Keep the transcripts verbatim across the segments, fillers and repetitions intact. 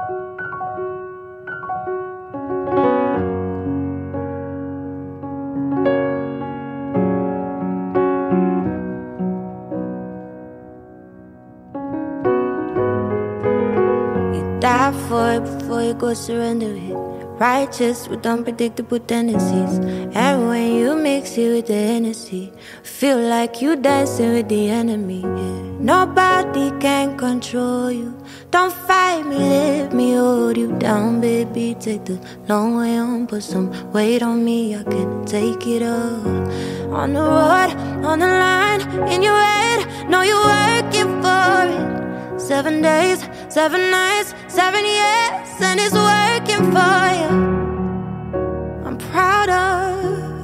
Die for it before you go surrender it. Righteous with unpredictable tendencies. And when you mix it with the Hennessy, feel like you dancing with the enemy. Yeah. Nobody can control you. Don't fight me, let me hold you down, baby. Take the long way home, put some weight on me. I can take it all. On the road, on the line, in your head, know you're working for it. Seven days, seven nights, seven years, and it's working for you. I'm proud of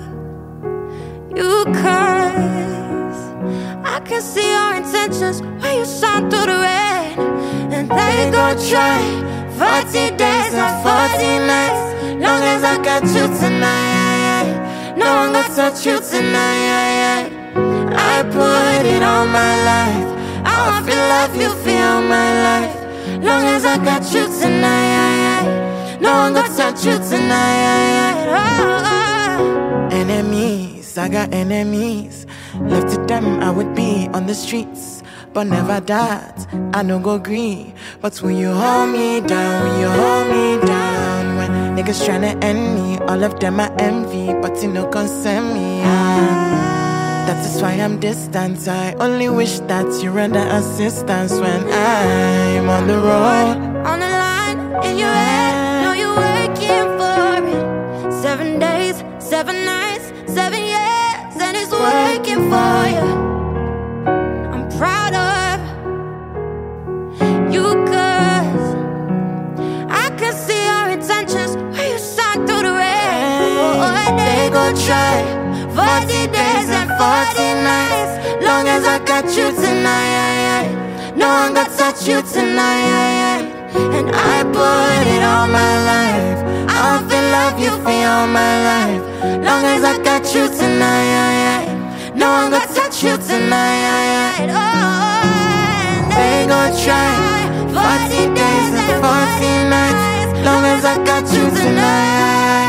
you, cause I can see your intentions when you shine through the rain. And they gon' try forty days and forty nights. Long as I got you tonight, no one gon' touch you tonight. I put it on my life. I wanna feel love you feel my life. Long as I got you tonight, no one gonna touch you tonight. Oh. Enemies, I got enemies. Left to them, I would be on the streets, but never that. I no go green, but when you hold me down, when you hold me down, when niggas tryna end me, all of them I envy, but you no concern me. Ah. That is why I'm distant. I only wish that you render assistance when I'm on the road. On the line, in your head, know you're working for it. Seven days, seven nights, seven years, and it's working for you. I'm proud of you, cause I can see your intentions when you shine through the rain. Oh, they gon' try forty days and forty nights. Long as I got you tonight, no one gon' touch you tonight. And I put it on my life. I wanna feel love you for all my life. Long as I got you tonight, no one gon' touch you tonight. Oh, and they gon' try forty days and forty nights. Long as I got you tonight,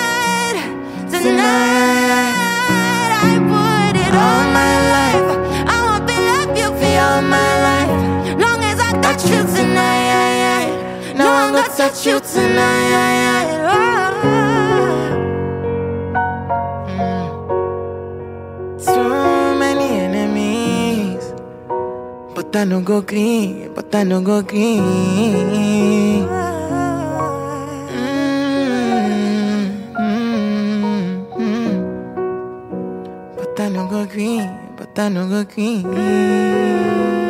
tonight. I put it on my life. I want to love you for all my life. Long as I got you tonight, no one gonna touch you tonight. Mm. Too many enemies, but I no go green, but I no go green. But I no go green, but I no go green.